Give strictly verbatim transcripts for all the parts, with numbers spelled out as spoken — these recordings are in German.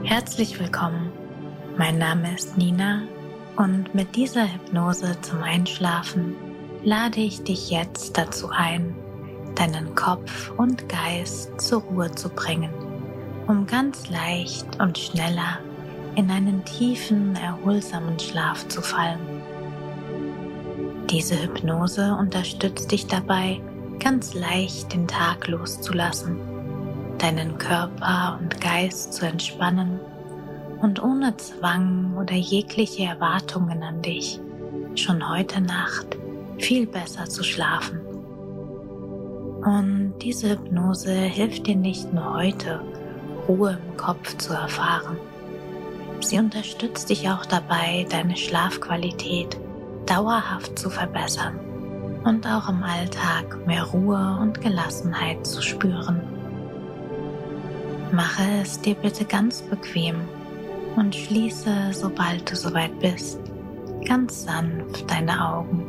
Herzlich willkommen, mein Name ist Nina und mit dieser Hypnose zum Einschlafen lade ich dich jetzt dazu ein, deinen Kopf und Geist zur Ruhe zu bringen, um ganz leicht und schneller in einen tiefen, erholsamen Schlaf zu fallen. Diese Hypnose unterstützt dich dabei, ganz leicht den Tag loszulassen, deinen Körper und Geist zu entspannen und ohne Zwang oder jegliche Erwartungen an dich schon heute Nacht viel besser zu schlafen. Und diese Hypnose hilft dir nicht nur heute, Ruhe im Kopf zu erfahren. Sie unterstützt dich auch dabei, deine Schlafqualität dauerhaft zu verbessern und auch im Alltag mehr Ruhe und Gelassenheit zu spüren. Mache es dir bitte ganz bequem und schließe, sobald du soweit bist, ganz sanft deine Augen.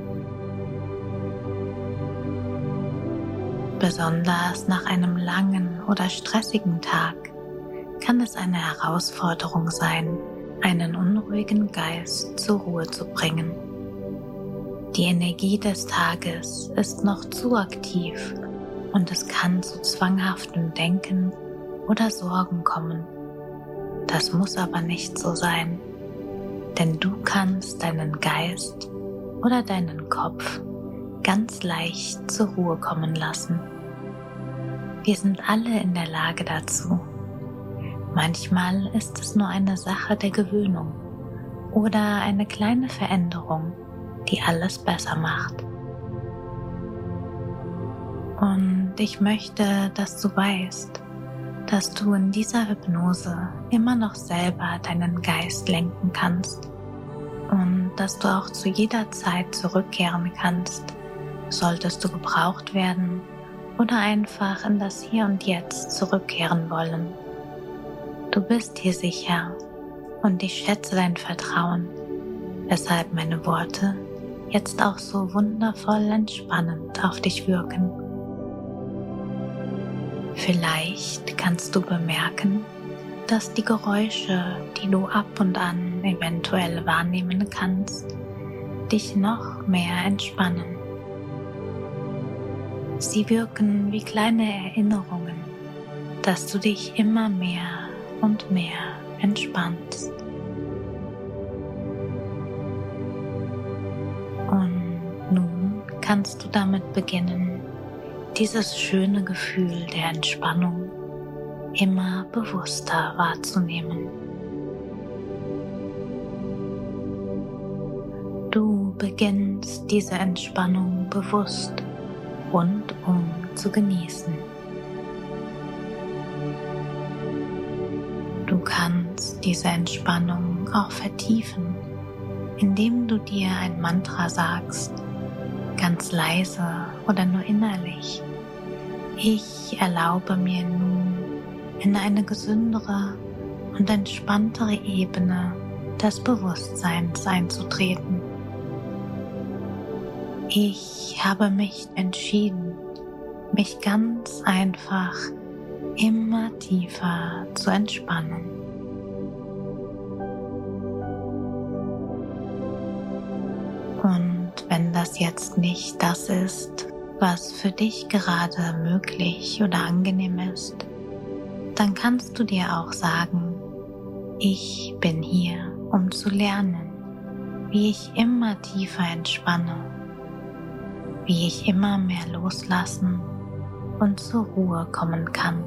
Besonders nach einem langen oder stressigen Tag kann es eine Herausforderung sein, einen unruhigen Geist zur Ruhe zu bringen. Die Energie des Tages ist noch zu aktiv und es kann zu zwanghaftem Denken oder Sorgen kommen. Das muss aber nicht so sein, denn du kannst deinen Geist oder deinen Kopf ganz leicht zur Ruhe kommen lassen. Wir sind alle in der Lage dazu. Manchmal ist es nur eine Sache der Gewöhnung oder eine kleine Veränderung, die alles besser macht. Und ich möchte, dass du weißt, dass du in dieser Hypnose immer noch selber deinen Geist lenken kannst und dass du auch zu jeder Zeit zurückkehren kannst, solltest du gebraucht werden oder einfach in das Hier und Jetzt zurückkehren wollen. Du bist hier sicher und ich schätze dein Vertrauen, weshalb meine Worte jetzt auch so wundervoll entspannend auf dich wirken. Vielleicht kannst du bemerken, dass die Geräusche, die du ab und an eventuell wahrnehmen kannst, dich noch mehr entspannen. Sie wirken wie kleine Erinnerungen, dass du dich immer mehr und mehr entspannst. Und nun kannst du damit beginnen, dieses schöne Gefühl der Entspannung immer bewusster wahrzunehmen. Du beginnst diese Entspannung bewusst rundum zu genießen. Du kannst diese Entspannung auch vertiefen, indem du dir ein Mantra sagst, ganz leise oder nur innerlich. Ich erlaube mir nun, in eine gesündere und entspanntere Ebene des Bewusstseins einzutreten. Ich habe mich entschieden, mich ganz einfach immer tiefer zu entspannen. Und wenn das jetzt nicht das ist, was für dich gerade möglich oder angenehm ist, dann kannst du dir auch sagen, ich bin hier, um zu lernen, wie ich immer tiefer entspanne, wie ich immer mehr loslassen und zur Ruhe kommen kann.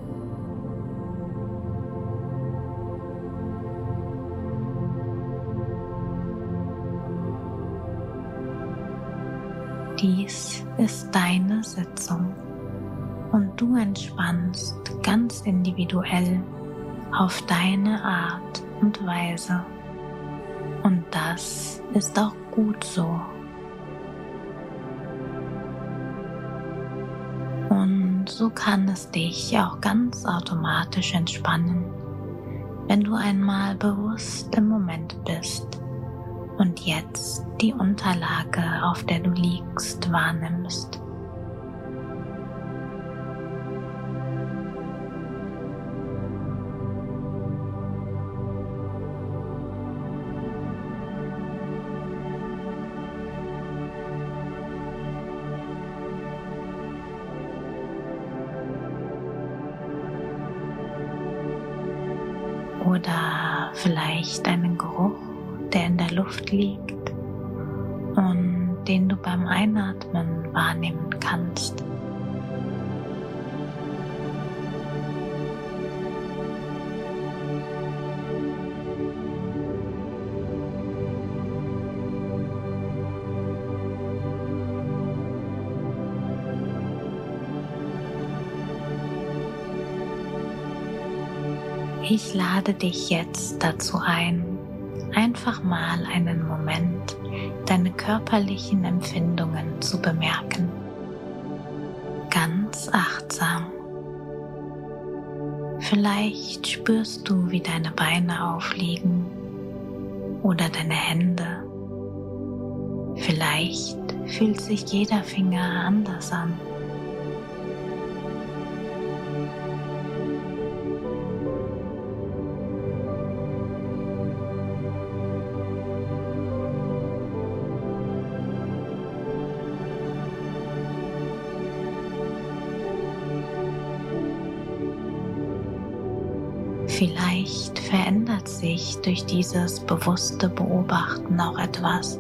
Dies ist deine Sitzung und du entspannst ganz individuell auf deine Art und Weise. Und das ist auch gut so. Und so kann es dich auch ganz automatisch entspannen, wenn du einmal bewusst im Moment bist und jetzt die Unterlage, auf der du liegst, wahrnimmst. oder vielleicht einen Geruch, der in der Luft liegt und den du beim Einatmen wahrnehmen kannst. Ich lade dich jetzt dazu ein, einfach mal einen Moment deine körperlichen Empfindungen zu bemerken. Ganz achtsam. Vielleicht spürst du, wie deine Beine aufliegen oder deine Hände. Vielleicht fühlt sich jeder Finger anders an. Vielleicht verändert sich durch dieses bewusste Beobachten auch etwas.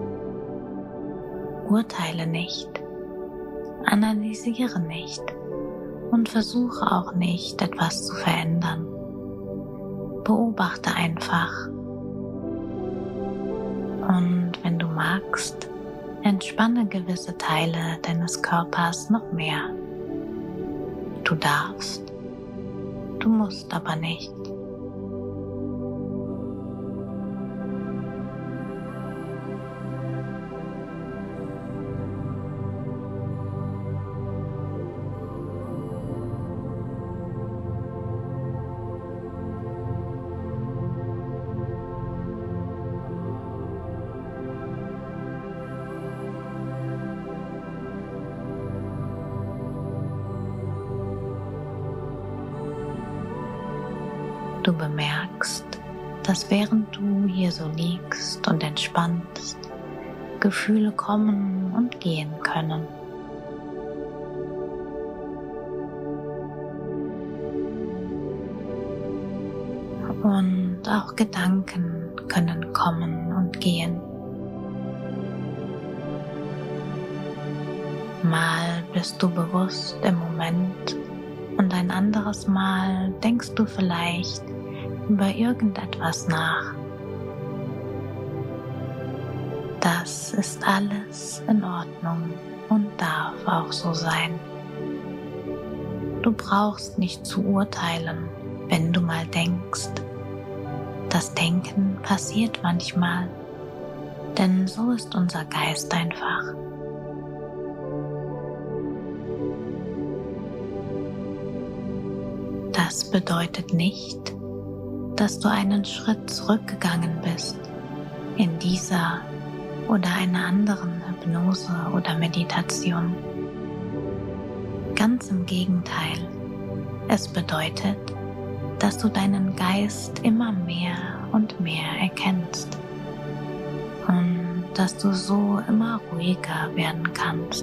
Urteile nicht, analysiere nicht und versuche auch nicht, etwas zu verändern. Beobachte einfach. Und wenn du magst, entspanne gewisse Teile deines Körpers noch mehr. Du darfst. Du musst aber nicht. Du bemerkst, dass während du hier so liegst und entspannst, Gefühle kommen und gehen können. Und auch Gedanken können kommen und gehen. Mal bist du bewusst im Moment und ein anderes Mal denkst du vielleicht über irgendetwas nach. Das ist alles in Ordnung und darf auch so sein. Du brauchst nicht zu urteilen, wenn du mal denkst. Das Denken passiert manchmal, denn so ist unser Geist einfach. Das bedeutet nicht, dass du einen Schritt zurückgegangen bist in dieser oder einer anderen Hypnose oder Meditation. Ganz im Gegenteil, es bedeutet, dass du deinen Geist immer mehr und mehr erkennst und dass du so immer ruhiger werden kannst.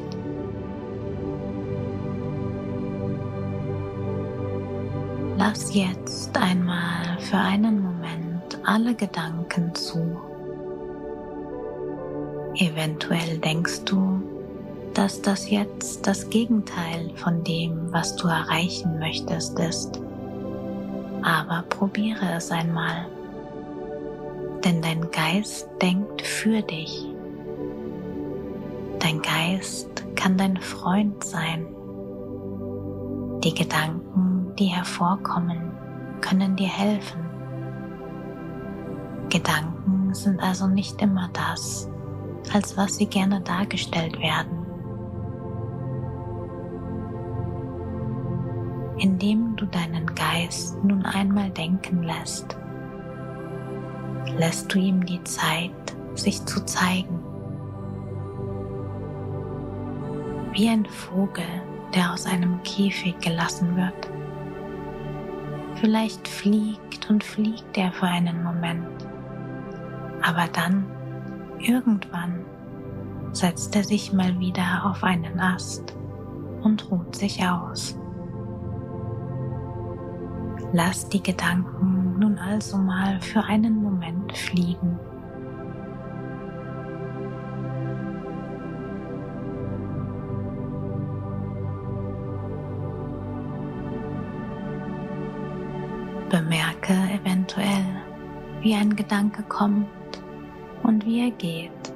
Lass jetzt einmal für einen Moment alle Gedanken zu. Eventuell denkst du, dass das jetzt das Gegenteil von dem, was du erreichen möchtest, ist. Aber probiere es einmal, denn dein Geist denkt für dich. Dein Geist kann dein Freund sein. Die Gedanken, die hervorkommen, können dir helfen. Gedanken sind also nicht immer das, als was sie gerne dargestellt werden. Indem du deinen Geist nun einmal denken lässt, lässt du ihm die Zeit, sich zu zeigen. Wie ein Vogel, der aus einem Käfig gelassen wird. Vielleicht fliegt und fliegt er für einen Moment, aber dann, irgendwann, setzt er sich mal wieder auf einen Ast und ruht sich aus. Lass die Gedanken nun also mal für einen Moment fliegen. Bemerke eventuell, wie ein Gedanke kommt und wie er geht,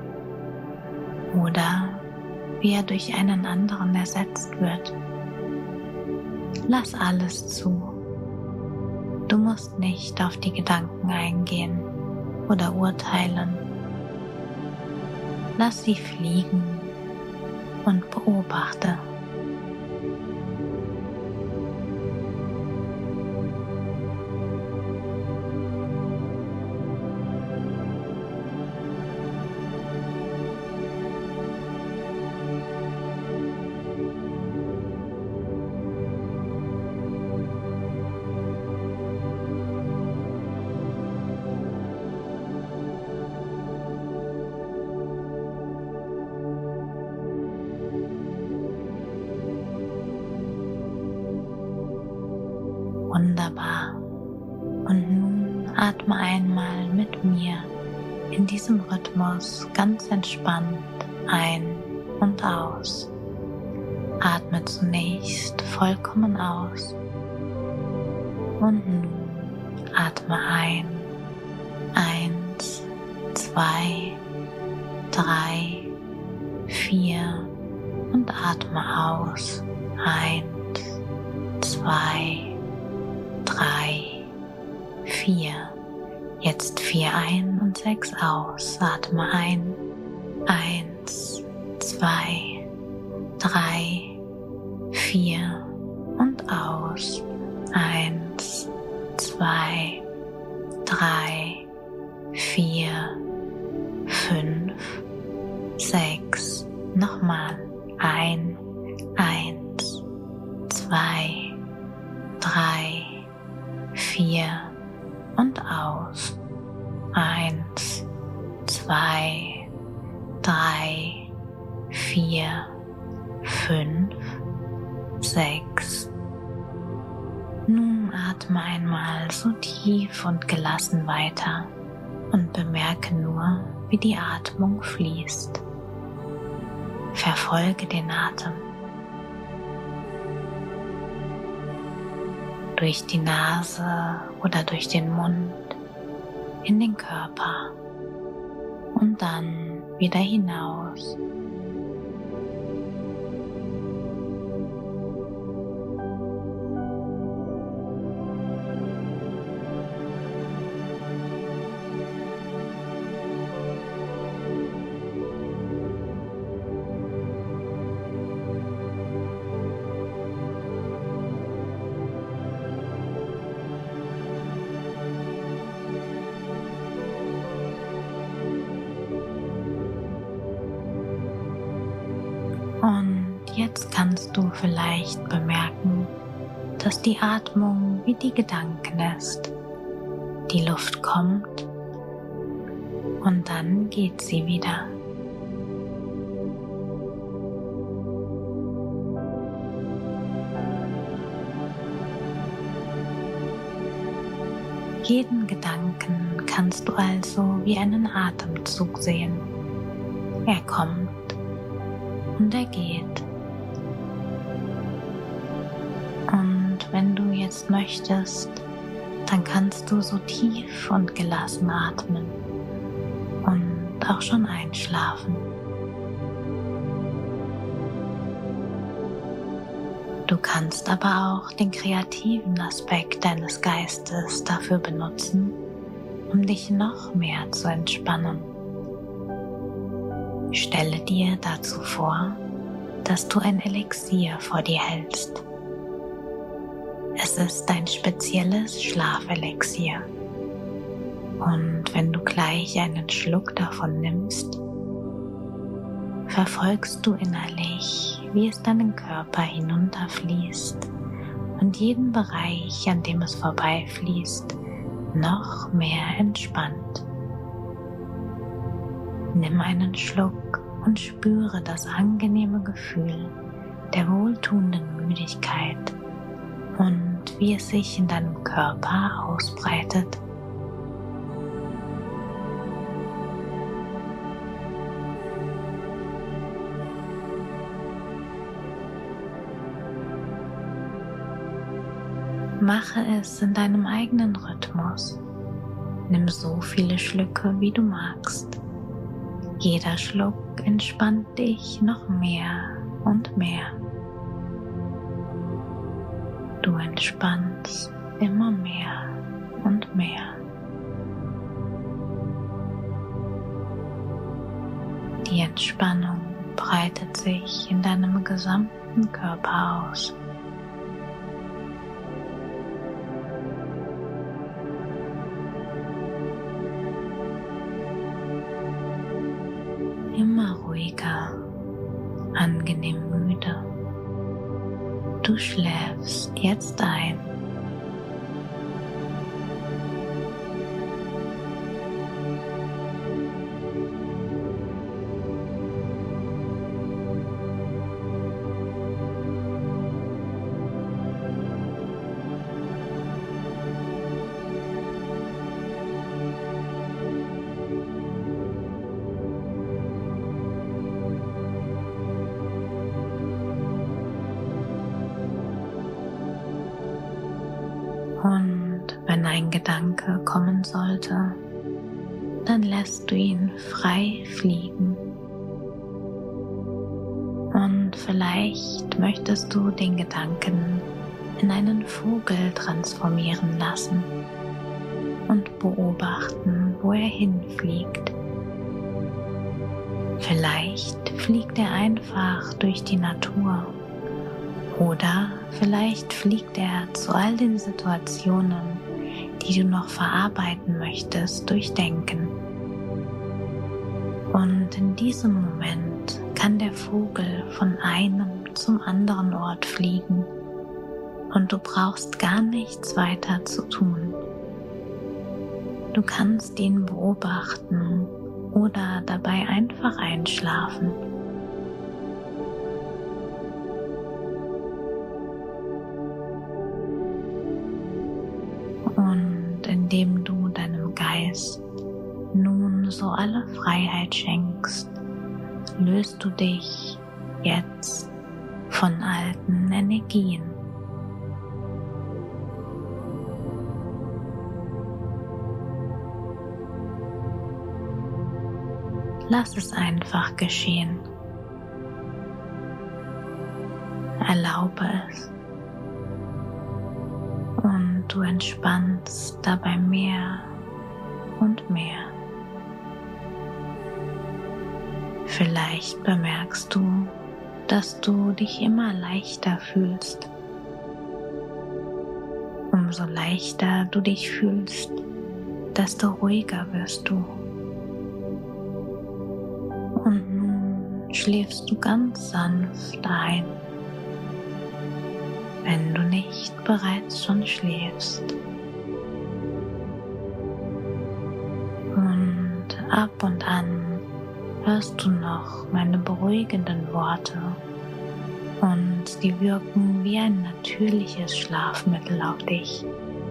oder wie er durch einen anderen ersetzt wird. Lass alles zu. Du musst nicht auf die Gedanken eingehen oder urteilen. Lass sie fliegen und beobachte. Wunderbar. Und nun atme einmal mit mir in diesem Rhythmus ganz entspannt ein und aus. Atme zunächst vollkommen aus und nun atme ein. Eins, zwei, drei, vier und atme aus. Eins, zwei, drei, vier. Jetzt vier ein und sechs aus. Atme ein. Eins, zwei, drei, vier und aus. Eins, zwei, drei, vier, fünf, sechs. Nochmal ein. Eins, zwei, drei, vier und aus. Eins, zwei, drei, vier, fünf, sechs. Nun atme einmal so tief und gelassen weiter und bemerke nur, wie die Atmung fließt. Verfolge den Atem. Durch die Nase oder durch den Mund in den Körper und dann wieder hinaus. Und jetzt kannst du vielleicht bemerken, dass die Atmung wie die Gedanken ist. Die Luft kommt und dann geht sie wieder. Jeden Gedanken kannst du also wie einen Atemzug sehen. Er kommt und er geht. Und wenn du jetzt möchtest, dann kannst du so tief und gelassen atmen und auch schon einschlafen. Du kannst aber auch den kreativen Aspekt deines Geistes dafür benutzen, um dich noch mehr zu entspannen. Stelle dir dazu vor, dass du ein Elixier vor dir hältst. Es ist ein spezielles Schlafelixier. Und wenn du gleich einen Schluck davon nimmst, verfolgst du innerlich, wie es deinen Körper hinunterfließt und jeden Bereich, an dem es vorbeifließt, noch mehr entspannt. Nimm einen Schluck und spüre das angenehme Gefühl der wohltuenden Müdigkeit und und wie es sich in deinem Körper ausbreitet. Mache es in deinem eigenen Rhythmus. Nimm so viele Schlücke, wie du magst. Jeder Schluck entspannt dich noch mehr und mehr. Du entspannst immer mehr und mehr. Die Entspannung breitet sich in deinem gesamten Körper aus. Immer ruhiger, angenehm müde. Du schläfst jetzt ein. Und wenn ein Gedanke kommen sollte, dann lässt du ihn frei fliegen. Und vielleicht möchtest du den Gedanken in einen Vogel transformieren lassen und beobachten, wo er hinfliegt. Vielleicht fliegt er einfach durch die Natur. Oder vielleicht fliegt er zu all den Situationen, die du noch verarbeiten möchtest, durch Denken. Und in diesem Moment kann der Vogel von einem zum anderen Ort fliegen und du brauchst gar nichts weiter zu tun. Du kannst ihn beobachten oder dabei einfach einschlafen. Und indem du deinem Geist nun so alle Freiheit schenkst, löst du dich jetzt von alten Energien. Lass es einfach geschehen. Erlaube es. Und du entspannst dabei mehr und mehr. Vielleicht bemerkst du, dass du dich immer leichter fühlst. Umso leichter du dich fühlst, desto ruhiger wirst du. Und nun schläfst du ganz sanft ein, wenn du nicht bereits schon schläfst. Und ab und an hörst du noch meine beruhigenden Worte und die wirken wie ein natürliches Schlafmittel auf dich.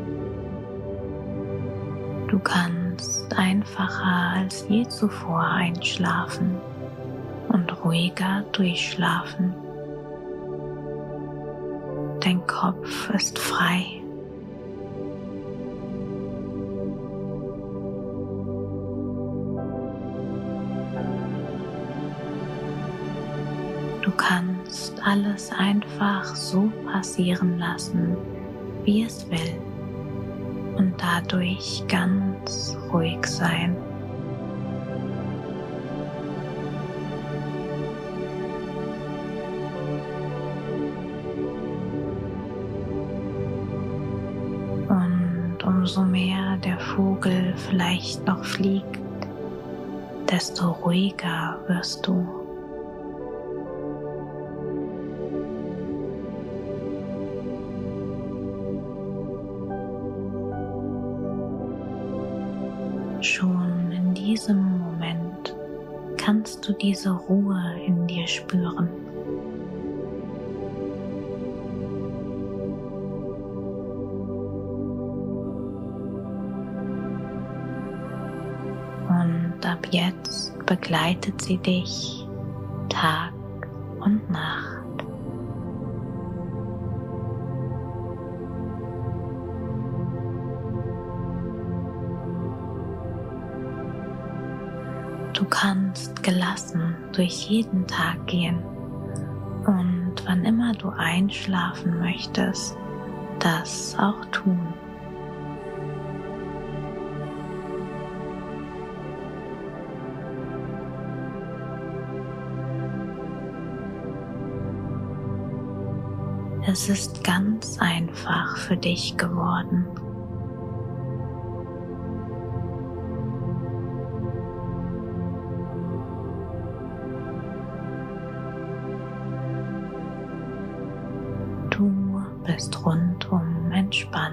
Du kannst einfacher als je zuvor einschlafen und ruhiger durchschlafen. Dein Kopf ist frei. Du kannst alles einfach so passieren lassen, wie es will, und dadurch ganz ruhig sein. Und umso mehr der Vogel vielleicht noch fliegt, desto ruhiger wirst du. Schon in diesem Moment kannst du diese Ruhe in dir spüren. ab jetzt begleitet sie dich Tag und Nacht. Du kannst gelassen durch jeden Tag gehen und wann immer du einschlafen möchtest, das auch tun. Es ist ganz einfach für dich geworden. Du bist rundum entspannt.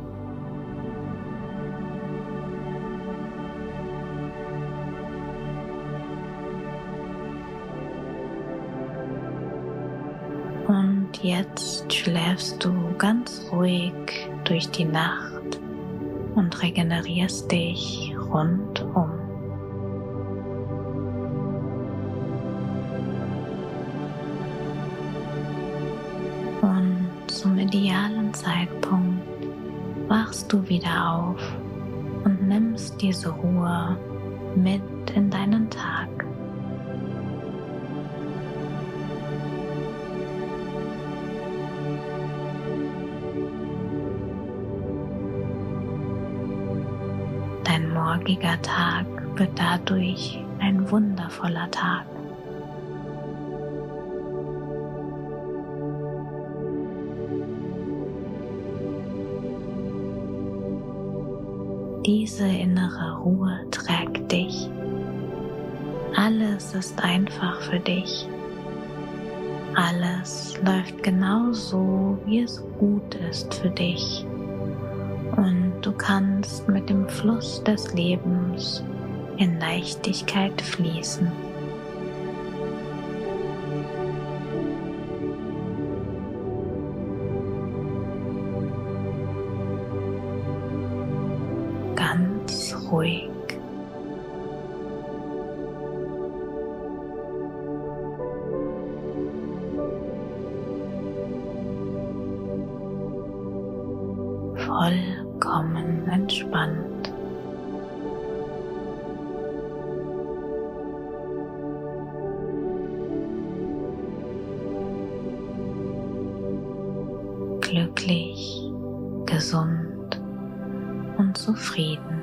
Und jetzt schläfst du ganz ruhig durch die Nacht und regenerierst dich rundum. Und zum idealen Zeitpunkt wachst du wieder auf und nimmst diese Ruhe mit in deinen Tag. Dein morgiger Tag wird dadurch ein wundervoller Tag. Diese innere Ruhe trägt dich. Alles ist einfach für dich. Alles läuft genau so, wie es gut ist für dich. Und du kannst mit dem Fluss des Lebens in Leichtigkeit fließen. Ganz ruhig. Vollkommen entspannt. Glücklich, gesund und zufrieden.